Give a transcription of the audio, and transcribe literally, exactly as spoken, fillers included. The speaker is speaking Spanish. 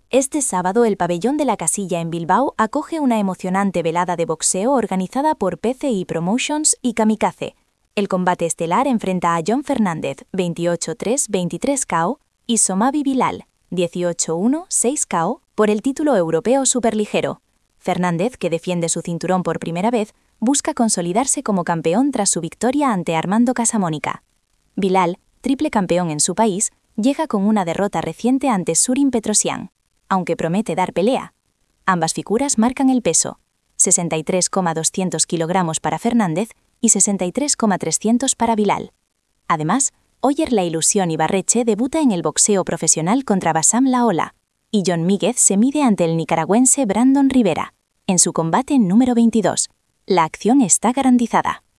Este sábado el pabellón de la Casilla en Bilbao acoge una emocionante velada de boxeo organizada por P C I Promotions y Kamikaze. El combate estelar enfrenta a John Fernández, veintiocho tres veintitrés K O, y Somavi Bilal, dieciocho uno seis K O, por el título europeo superligero. Fernández, que defiende su cinturón por primera vez, busca consolidarse como campeón tras su victoria ante Armando Casamónica. Bilal, triple campeón en su país, llega con una derrota reciente ante Surin Petrosyan, aunque promete dar pelea. Ambas figuras marcan el peso, sesenta y tres coma doscientos kilogramos para Fernández y sesenta y tres coma trescientos para Bilal. Además, Oyer La Ilusión Ibarreche debuta en el boxeo profesional contra Bassam Laola, y John Míguez se mide ante el nicaragüense Brandon Rivera, en su combate número veintidós. La acción está garantizada.